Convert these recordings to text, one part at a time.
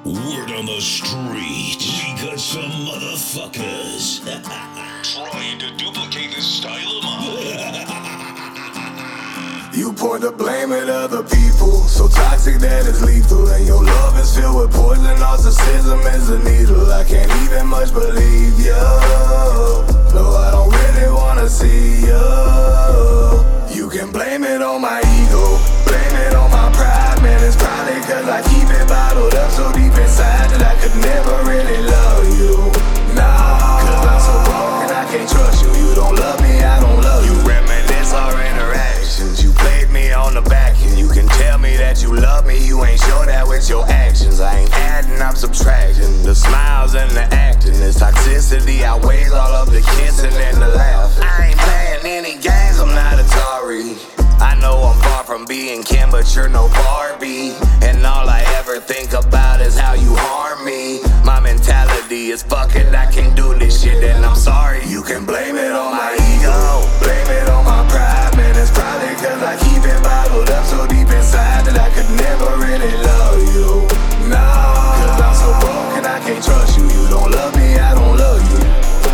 Word on the street, we got some motherfuckers trying to duplicate this style of mine. You point the blame at other people, so toxic that it's lethal. And your love is filled with poison, narcissism is a needle. I can't even much believe you. No, I don't really wanna see you. You can blame it on my ego, blame it on my pride. Man, it's probably cause I keep it bottled up so deep inside that I could never really love you. Nah, cause I'm so broken, I can't trust you. You don't love me, I don't love you. Reminisce our interactions. You played me on the back and you can tell me that you love me. You ain't show that with your actions. I ain't adding, I'm subtracting. The smiles and the acting, this toxicity outweighs all of the kissing and the laughing. I ain't playing any games, I'm not Atari. I know I'm far from being Ken, but you're no Barbie. And all I ever think about is how you harm me. My mentality is fuck it, I can't do this shit and I'm sorry. You can blame it on my ego, blame it on my pride. Man, it's probably cause I keep it bottled up so deep inside that I could never really love you. Nah, cause I'm so broken, I can't trust you. You don't love me, I don't love you.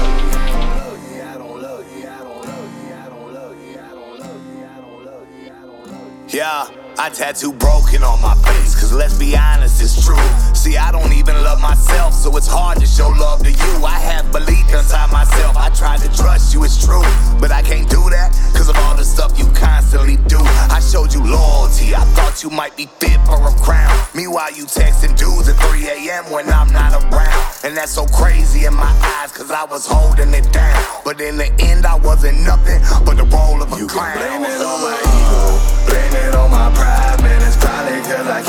Yeah, I tattoo broken on my face, cause let's be honest, it's true. See, I don't even love myself, so it's hard to show love to you. I have belief inside myself, I tried to trust you, it's true. But I can't do that, cause of all the stuff you constantly do. I showed you loyalty, I thought you might be fit for a crown. Meanwhile, you texting dudes at 3 a.m. when I'm not around. And that's so crazy in my eyes, cause I was holding it down. But in the end, I wasn't nothing but the role of a clown. You can blame it on my ego, blame it on my pride. Man, it's probably cause I